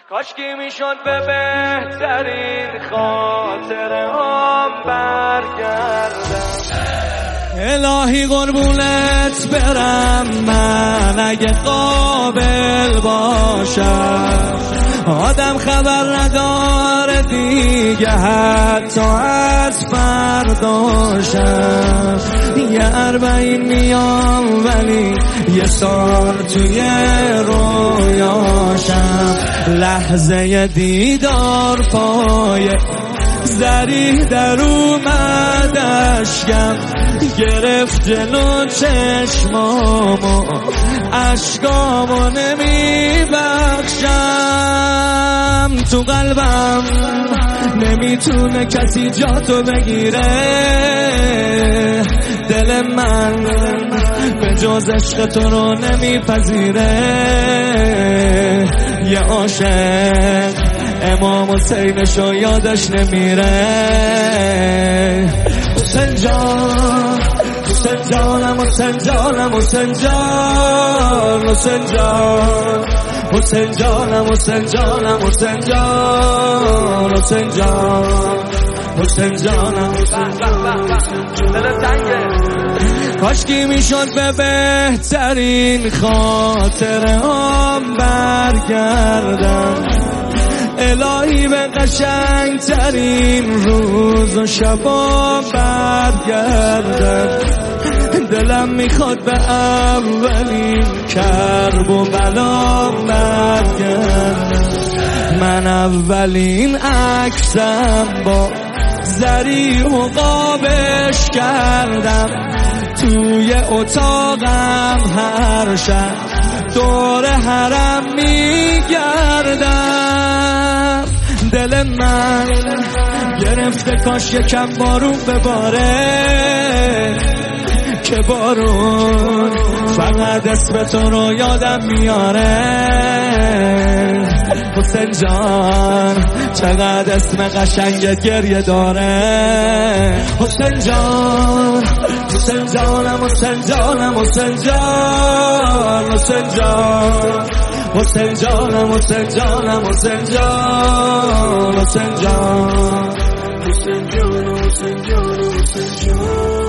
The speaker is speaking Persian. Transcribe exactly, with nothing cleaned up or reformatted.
کاشکی میشد به بهترین خاطره هم برگردم. الهی قربونت برم من اگه قابل باشم، آدم خبر نداره دیگه حتی از فرداشم. یه اربعین میام ولی یه سال توی رویاشم. لحظه دیدار پای زری در اومد اشکم، گرفت جلو چشمامو اشکامو نمیبخشم. تو قلبم نمیتونه کسی جاتو بگیره، دل من به جز عشق تو رو نمیپذیره. یه عاشق امام حسینشو یادش نمیره. حسین جان حسین جانم حسین جانم حسین جان حسین جان حسین جانم حسین جانم حسین جان حسین جان حسین جانم دل تنگه. کاشکی میشد به بهترین خاطره هم برگردم. الهی به قشنگ ترین روز و شبا برگردم. دلم میخواد به اولین کرب و بلا برگردم. من اولین عکسم با زری و قابش کردم، توی اتاقم هر شب دور حرم میگردم. دل من گرفته کاش یکم بارون بباره، که بارون فقط اسم تو رو یادم میاره. حسین جان چقدر اسم قشنگت گریه داره. حسین جان حسین جانم حسین جانم حسین جان حسین جان حسین جانم حسین جانم حسین جان حسین جان حسین جان حسین جان حسین جان